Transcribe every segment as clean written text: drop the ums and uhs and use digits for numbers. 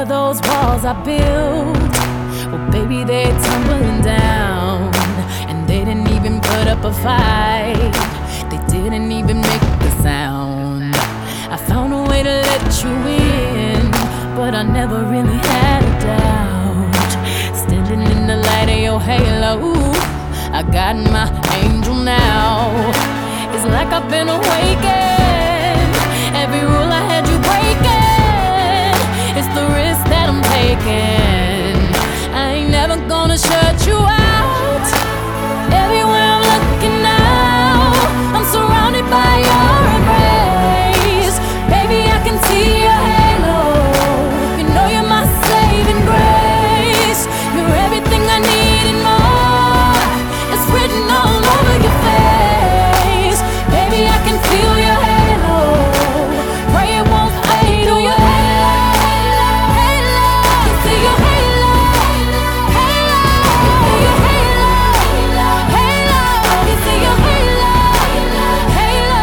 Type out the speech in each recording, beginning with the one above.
for those walls I built. Well, baby, they're tumbling down, and they didn't even put up a fight. They didn't even make a sound. I found a way to let you in, but I never really had a doubt. Standing in the light of your halo, I got my angel now. It's like I've been awakened. Every rule I had you breaking, it's the risk that I'm taking. I ain't never gonna shut you out. Everywhere I'm looking now, I'm surrounded by your embrace. Baby, I can see your halo. You know you're my saving grace. You're everything I need and more. It's written all over your face. Baby, I can feel your halo. Pray it won't fade. Oh, your halo, halo. I see your halo, halo. Your halo, halo. I see your halo, halo.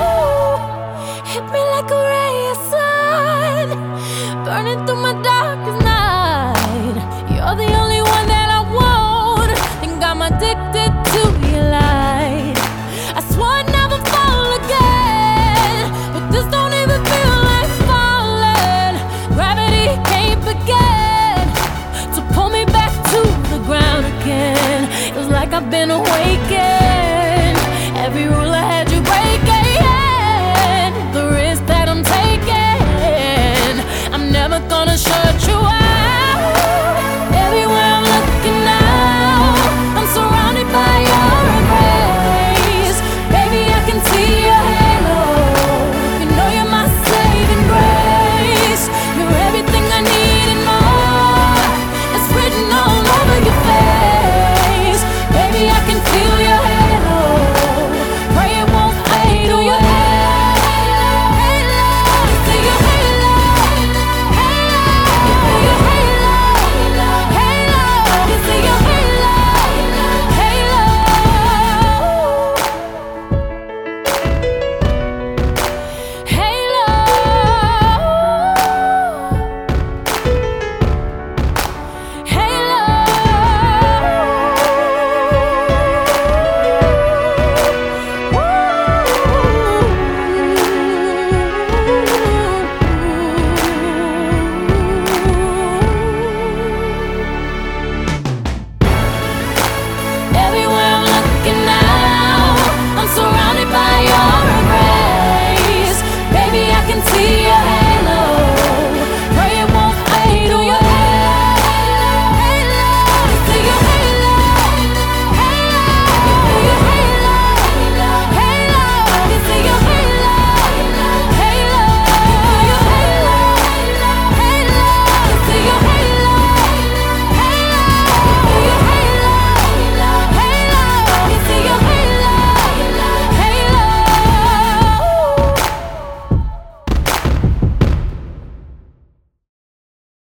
Hit me like a ray of sun, burning through my darkest